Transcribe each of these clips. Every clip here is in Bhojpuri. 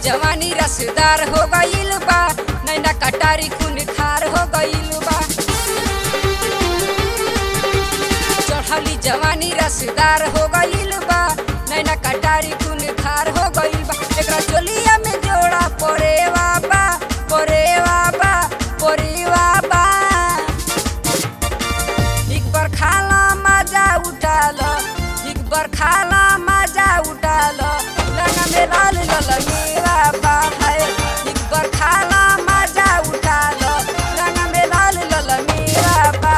जवानी रसदार हो गइल बा, नैना कटारी खून खार हो गइल बा। चढ़ली जवानी रसदार हो गइल बा, नैना कटारी खून खार हो गइल बा। एकरा चोलिया में जोड़ा परे बाबा, परे बाबा, परे बाबा। एक बार खाला मजा उठा लो, एक बार खाला मजा उठा लो, लगा में लाल ललमी बाबा है। एक बार खाला मजा उठा लो, लगा में लाल ललमी बाबा।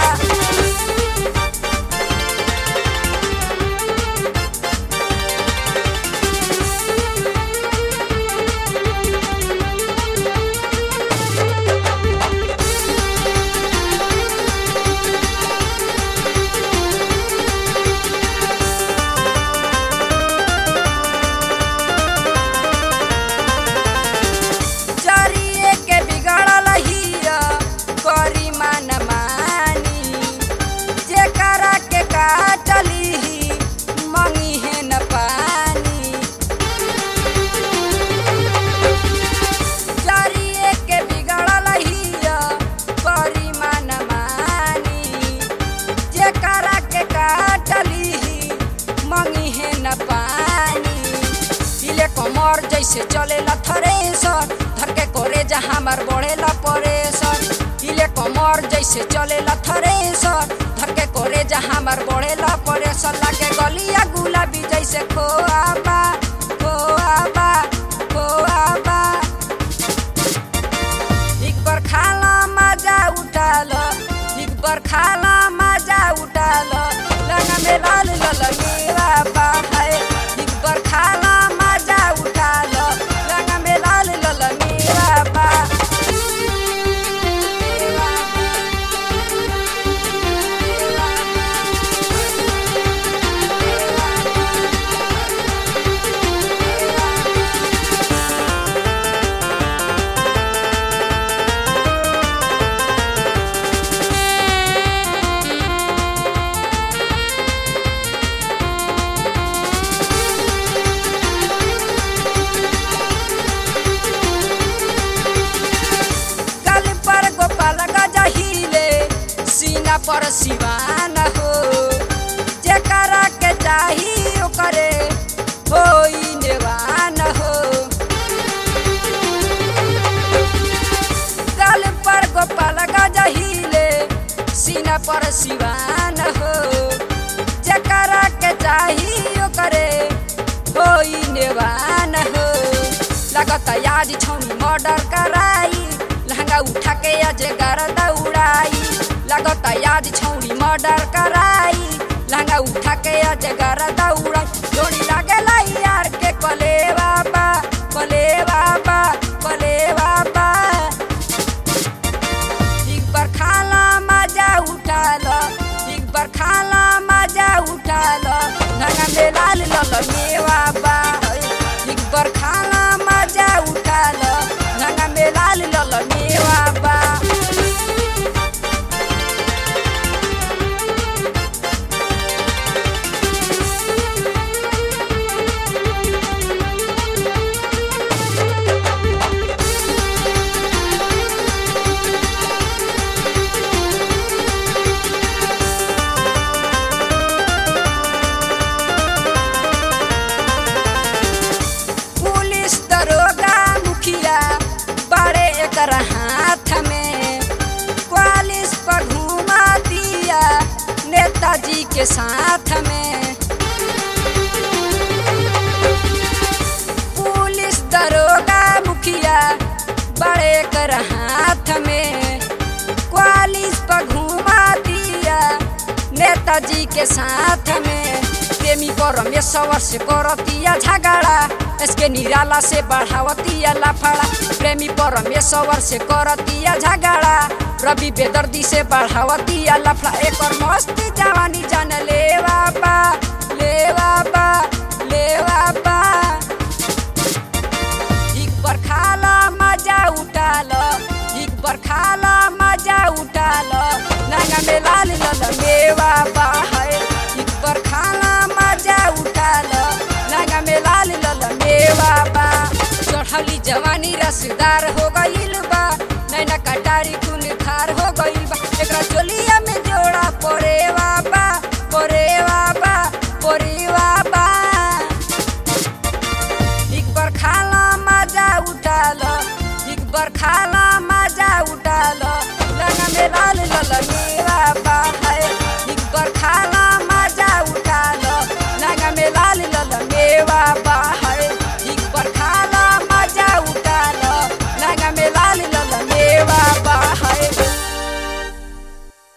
कमर जैसे चलेला थ्रेसर, धर के करे जा हमार बढ़ेला परेशर। इले कमर जैसे चलेला थ्रेसर, धर के करे जा हमार बढ़ेला परेशर। लागे गलिया गुलाबी जैसे खोआबा, खोआबा, खोआबा। एक बार खाला मजा उठा लो, एक बार खाला मजा उठा लो, लगा में लाल ललमी बाबा है। एक बार खाला मजा उठा लो, लगा में लाल ललमी बाबा। पर सिवान हो, जेकरा के चाही ओकरे होई नेवान हो। गल पर गोपाल गजहिले, सीना पर सिवान हो, जेकरा के चाही ओकरे होई नेवान हो। लगता याद छौनी मर्डर कराई, लहंगा उठा के अजगर दौड़ाई। लगता याद छौड़ी मर्डर कराई, लहंगा उठा के अजगर दौड़ाई। जोड़ी लागेला यार के कले बाबा, कले बाबा, कले बाबा। एक बार खाला मजा उठा लो, एक बार खाला मजा उठा लो, लहंगा में लाल ललमी बाबा। एक बार खाला मजा उठा लो, लहंगा में लाल ललमी बाबा। हाथ में क्वालिस पर घुमा दिया नेताजी के साथ में। पुलिस दरोगा मुखिया बड़े कर हाथ में, क्वालिस पर घुमा दिया नेताजी के साथ में। प्रेमी परमेश्वर से करतिया झगड़ा, इसके निराला से बढ़ावतिया लफड़ा। प्रेमी परमेश्वर से करतिया झगड़ा, रवि बेदर्दी से बढ़ावतिया लफड़ा। एक और मस्ती जवानी जान ले बाबा, ले बाबा, ले बाबा। एक बार खाला मजा उठा लो, एक बार खाला मजा उठा लो, लहंगा में लाल ललमी बाबा है। एक बार खाला मजा उठा लो, लहंगा में लाल ललमी बाबा। चढ़ली जवानी रसदार हो गइल बा नैना कटारी खून खार हो गइल बा एकरा चोलिया में जोड़ा परे बाबा परे बाबा परे बाबा एक बार खाला मजा उठाला एक बार खाला मजा उठाला लगा में लाल ललनी